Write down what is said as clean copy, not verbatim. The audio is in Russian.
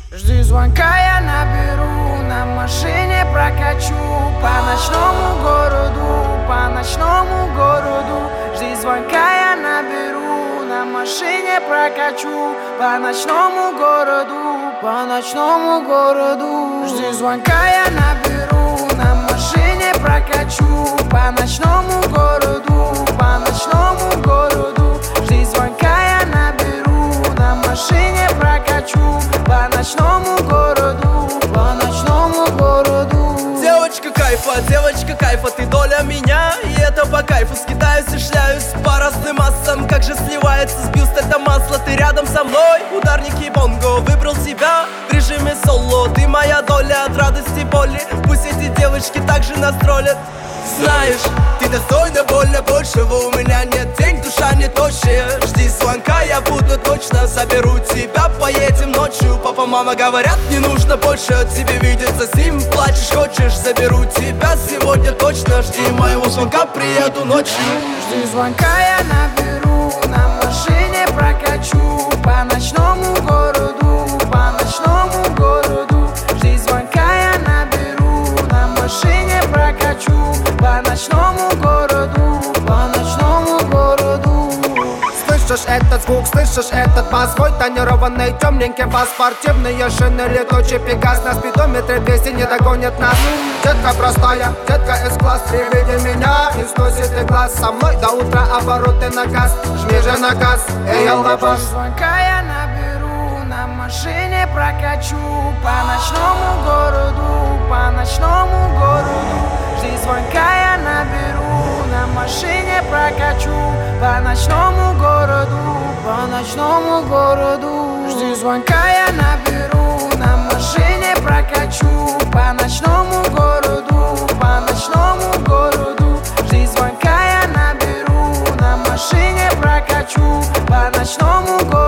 Жди звонка, я наберу, на машине прокачу по ночному городу, по ночному городу. Жди звонка, я наберу, на машине прокачу по ночному городу, по ночному городу. Жди звонка, я наберу, на машине прокачу по ночному городу, по ночному городу. Жди звонка, я наберу, на машине прокачу по ночному городу, по ночному городу. Девочка кайфа, ты доля меня, и это по кайфу. Скитаюсь и шляюсь по разным массам, как же сливается с бюст это масло. Ты рядом со мной, ударники бонго, выбрал себя в режиме соло. Ты моя доля от радости боли, пусть эти девочки также настролят. Знаешь, ты достойна более большего, у меня нет денег, душа не тощая. Жди звонка, я буду точно, заберу тебя, поедем ночью. Папа, мама говорят, не нужно больше от тебе видеться с ним. Плачешь, хочешь, заберу тебя сегодня точно. Жди моего звонка, приеду ночью. Жди звонка, я наберу, на машине прокачу по ночному городу, по ночному городу. Жди звонка, я наберу, на машине прокачу по ночному городу, по ночному городу. Слышишь этот звук, слышишь этот бас? Свой тонированный темненький бас. Спортивные шины, летучий пегас. На спидометре 200 не догонят нас. Детка простая, детка С-класс. При виде меня не сносит и глаз. Со мной до утра обороты на газ. Жми же на газ, эй, аллабаш. Звонка я наберу, на машине прокачу по ночному городу, по ночному городу. Жди звонка, я наберу, на машине прокачу по ночному городу, по ночному городу. Жди звонка, я наберу, на машине прокачу по ночному городу, по ночному городу. Жди звонка, я наберу, на машине прокачу по ночному городу.